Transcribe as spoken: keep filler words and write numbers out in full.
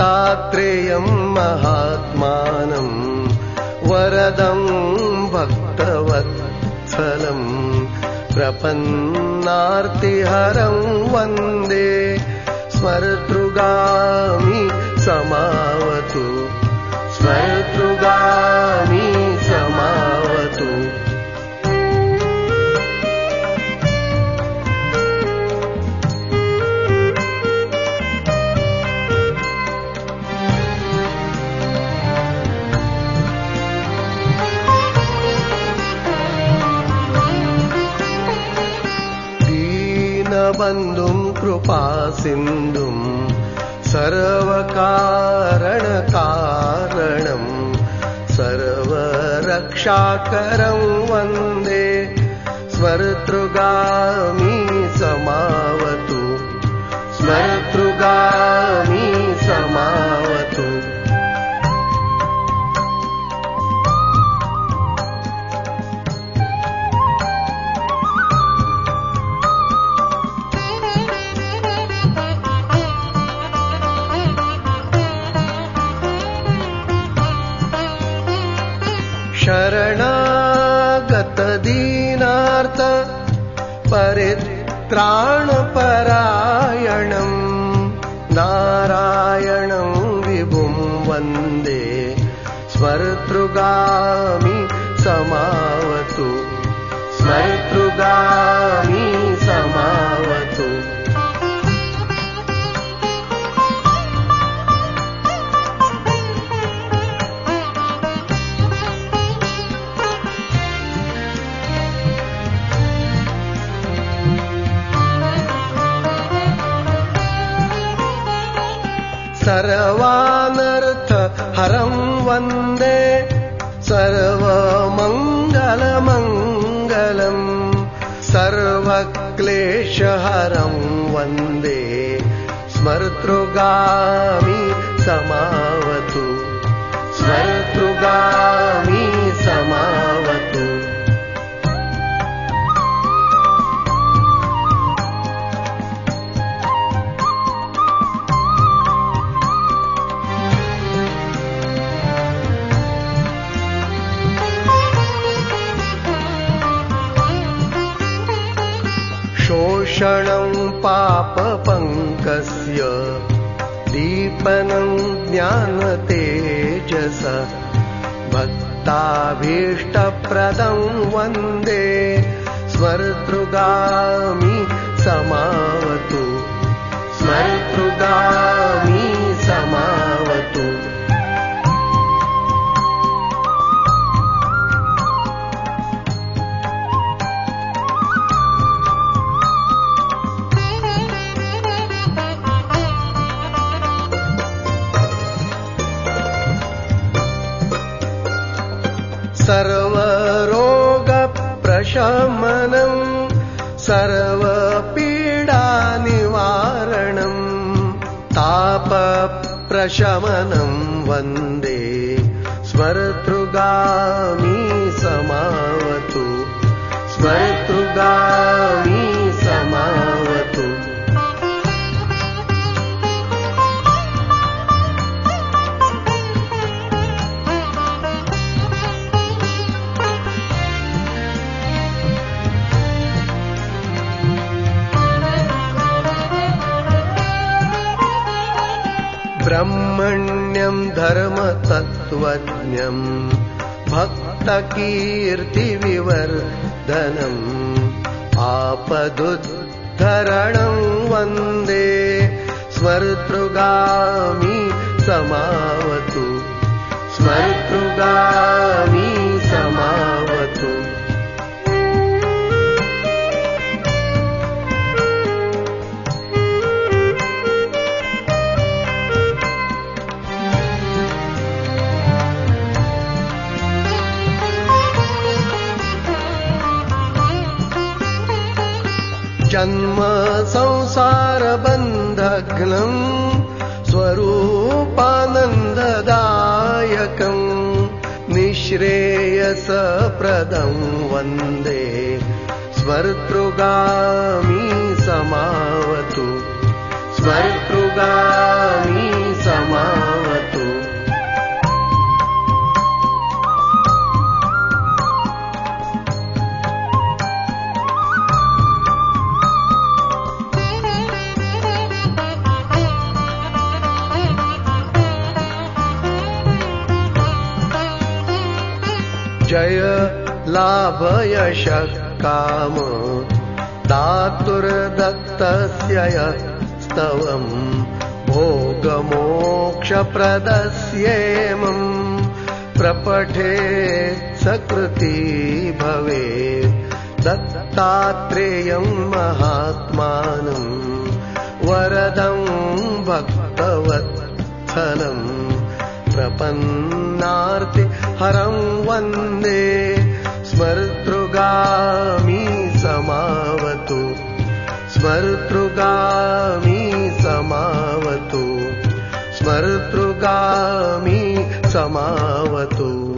दत्तात्रेयं महात्मानं वरदं भक्तवत्सलं प्रपन्नार्तिहरं वन्दे स्मर्तृगामी समावतु स्मर्तृगामी समावतु। दीनबन्धुं कृपासिन्धुं सर्वकारणकारणं सर्वरक्षाकरं वन्दे स्मर्तृगामी समावतु स्मर्तृगामी समावतु। शरणागत दीनार्थ परित्राणपरायणं नारायणं विभुं वन्दे स्मर्तृगामी समावतु स्मर्तृगामी समावतु। सर्वानर्थ हरं वन्दे सर्वमङ्गलमङ्गलं सर्वक्लेशहरं वन्दे स्मर्तृगामी समावतु स्मर्तृगामी समावतु। शोषणं पापपङ्कस्य दीपनं ज्ञानतेजस भक्ताभीष्टप्रदं वन्दे स्मर्तृगामी समावतु स्मर्तृगामी समावतु। सर्वरोगप्रशमनं सर्वपीडानिवारणं तापप्रशमनं वन्दे स्मर्तृगामी समावतु स्मर्तृगामी समावतु। ब्रह्मण्यं धर्मतत्त्वज्ञं भक्तकीर्तिविवर्धनम् आपदुद्धरणं वन्दे स्मर्तृगामी समावतु स्मर्तृगामी समावतु। जन्म संसारबन्धघ्नं स्वरूपानन्ददायकं निःश्रेयसप्रदं वन्दे स्मर्तृगामी समावतु स्मर्तृगामी समावतु। लाभयशः काम दातुर्दत्तस्य स्तवम् भोगमोक्षप्रदस्येमम् प्रपठेत् सकृती भवेत् दत्तात्रेयं महात्मानं वरदं भक्तवत्सलं प्रपन्नार्ति हरं वन्दे स्मर्तृगामी समावतु स्मर्तृगामी समावतु स्मर्तृगामी समावतु।